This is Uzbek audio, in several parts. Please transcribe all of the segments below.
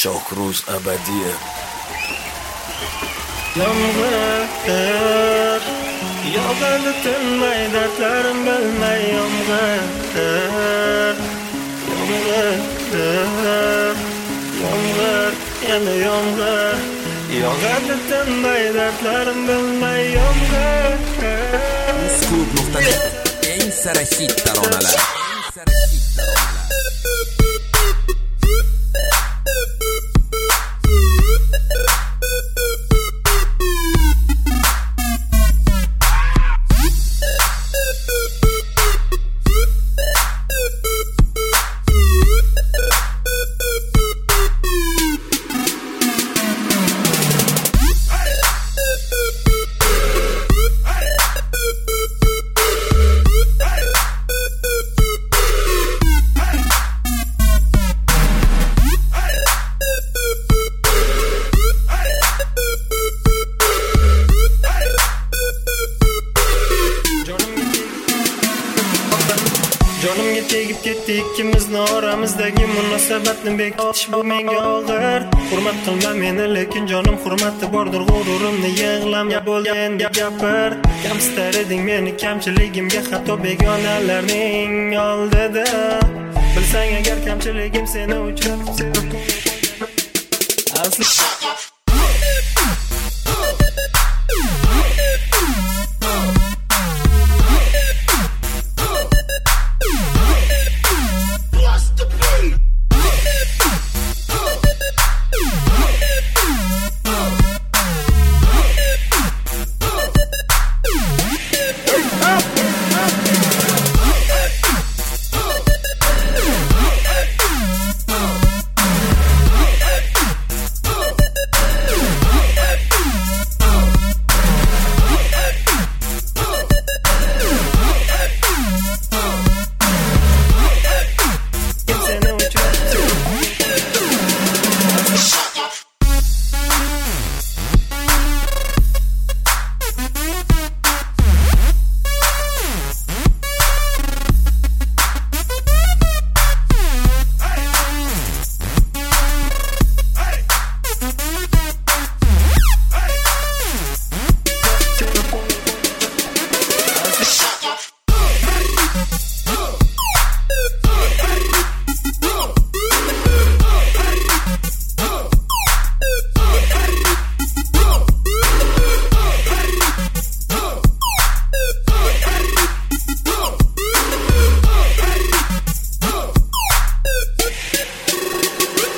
Shohruz Abadiyev. Yomg'ir yog'adi tinmay, dardlarim bilmay. Yomg'ir yana yomg'ir yog'adi tinmay, dardlarim bilmay. Yomg'ir Klub.net eng sara hit taronalar. Jonimga tegib ketdi ikkimizni oramizdagi munosabatni bekitish bu menga og'ir. Hurmat qilma meni, lekin jonim hurmati bordir, g'ururimni yig'lama bo'lgan gapir. Kamsitar eding meni kamchiligimga, hatto begonalarning oldida. Bilsang agar kamchiligim seni uchratib sevib asli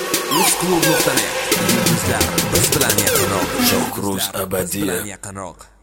Klub.net. Yulduzlar biz bilan yaqinroq. Shohruz Abadiyev. Yaqinroq.